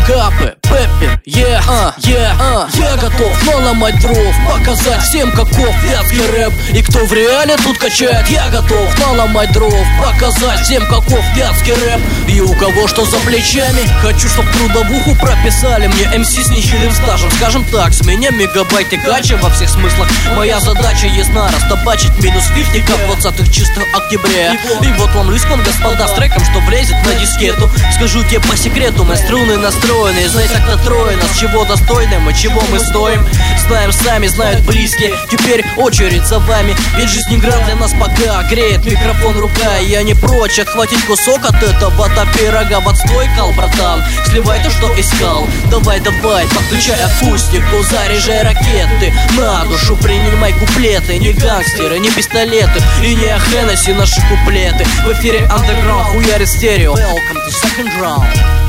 Капы, Пеппер, я готов наломать дров, показать всем, каков вятский рэп. И кто в реале тут качает, я готов наломать дров, показать всем, каков вятский рэп. И у кого что за плечами, хочу, чтоб трудовуху прописали мне МС с нехилым стажем. Скажем так, с меня мегабайты кача во всех смыслах. Моя задача ясна, растабачить минус 50 в 20-х чистого октября. И вот вам Лискон, господа, с треком, что влезет на дискету. Скажу тебе по секрету, мои струны настроены. Знай так-то трое нас, чего достойным и чего мы стоим. Знаем сами, знают близкие, теперь очередь за вами. Ведь жизнь-игра для нас пока греет микрофон рука. И я не прочь отхватить кусок от этого-то пирога. В отстой, кал, братан, сливай то, что искал. Давай, подключай акустику, заряжай ракеты. На душу принимай куплеты. Не гангстеры, не пистолеты и не Хеннесси наши куплеты. В эфире Underground хуярит стерео. Welcome to second round.